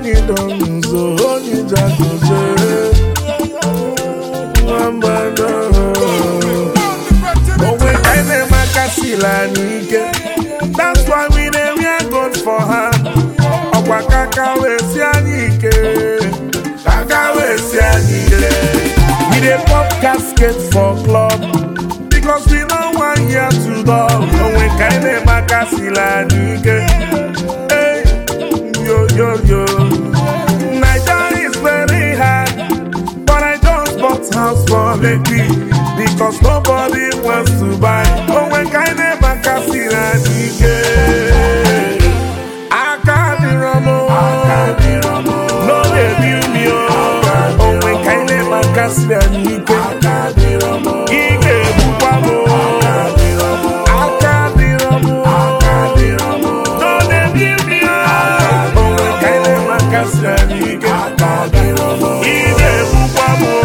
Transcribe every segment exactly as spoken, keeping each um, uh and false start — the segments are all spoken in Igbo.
Onye don't so onye just say Mama no. Oh we kinda makasila nike. That's why we dey wear gold for her. Okwa kaka we si anike. Kaka we si anike. We dey pop casket for club because we no want here to go. Oh we kinda makasila nike. Hey, yo yo yo. Nigeria is very hard, but I just bought house for Lekki because nobody wants to buy. Oh we kinda makasila nike. Akadiramo, Akadiramo, no dey view me oh. Oh we kinda makasila nike. Akadiramo, Ike bupamo. Akadiramo, Akadiramo, no dey view me oh. Oh we kinda makasila nike. Akadiramo, Ike bupamo.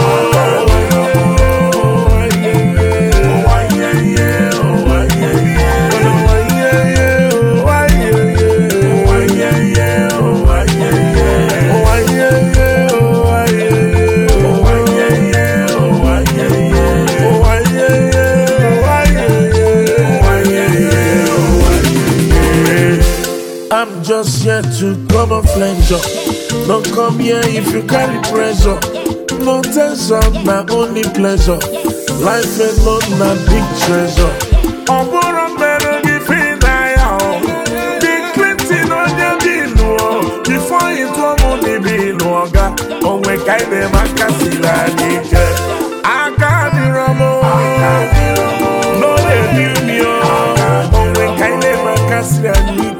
I'm just here to come and flange up. Don't come here if you carry pressure. No tension, not only pleasure. Life alone, not big treasure. I'm gonna better give it now. Big Clinton on your bill. Before you come on the bill, oh, we can't be makasila nike. I can't be ramo. No, they view me. Oh, we can't be makasila nike.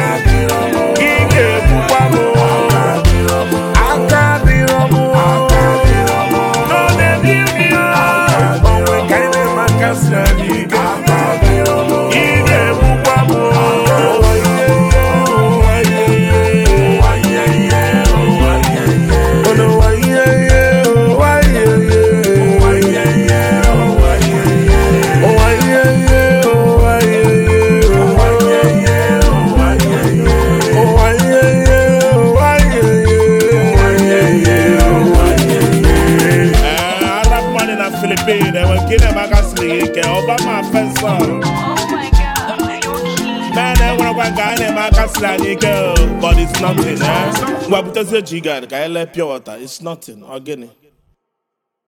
Philippines, they were killing my castle. Obama first song. Oh my God, you're cute. Man, I wanna go and my castle, but it's nothing, eh? What does it you got? It's nothing, organic.